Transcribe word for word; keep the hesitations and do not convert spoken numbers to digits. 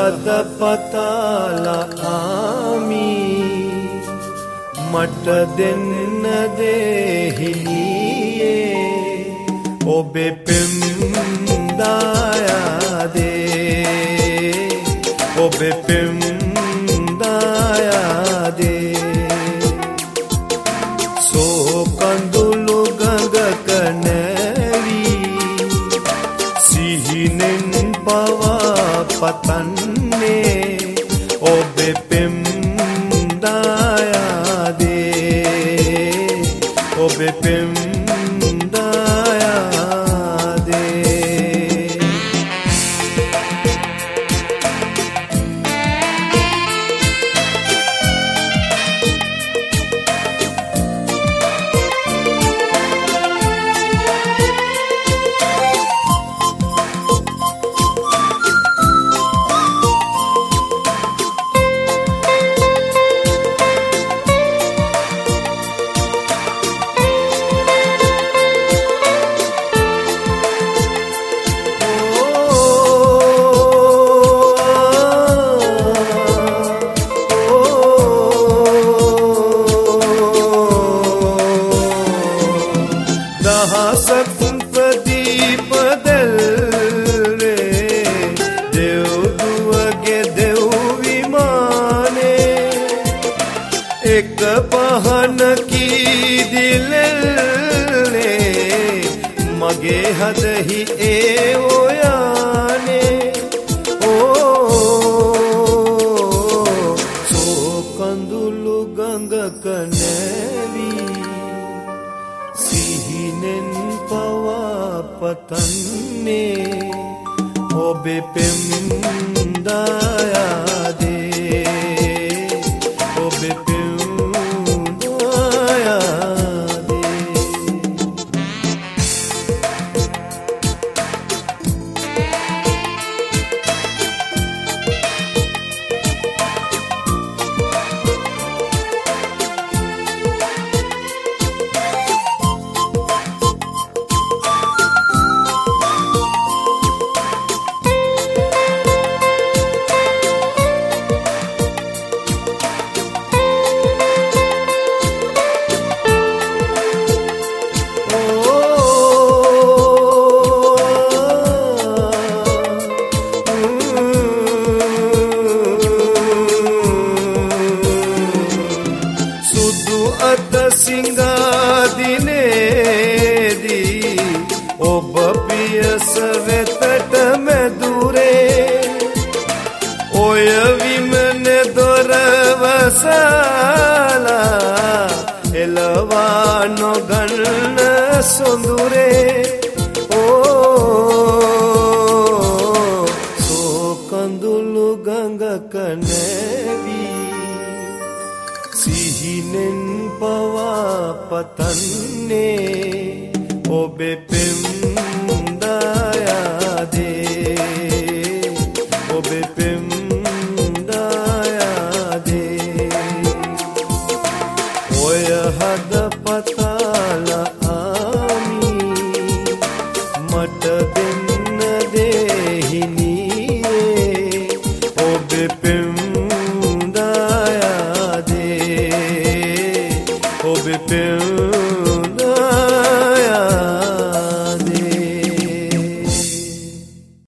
හද පතාලා ආමි මට දෙන්න දෙහිනියේ ඔබේ පෙම් දායාදේ ඔබේ පෙම් දායාදේ සෝ කඳුළු ගඟක නැවි සිහිනෙන් පවා පතන්නේ ඔබේ පෙම් දායාදේ ඔබේ පෙම් एक पहन की दिलने मगे हद ही ए ओयाने ओ सो कंदुलु गंग कनेवी सिहिनेन पवा पतन्ने ओबे पेम दायादे ओबे पेम සිංගාදිනේදී ඔබ පියස වෙතට මැදුරේ ඔය විමන දොර වසලා එළවා නොගන්න සොඳුරේ ඕ සෝ කඳුළු ගඟක නැවී සිහිනෙන් පවා පතන්නේ ඔබේ පෙම් දායාදේ ඔබේ පෙම් දායාදේ ඔය හද පතාලා ආමි මට දෙන්න දෙහිනියේ ඔබේ පෙම් ඔබේ පෙම්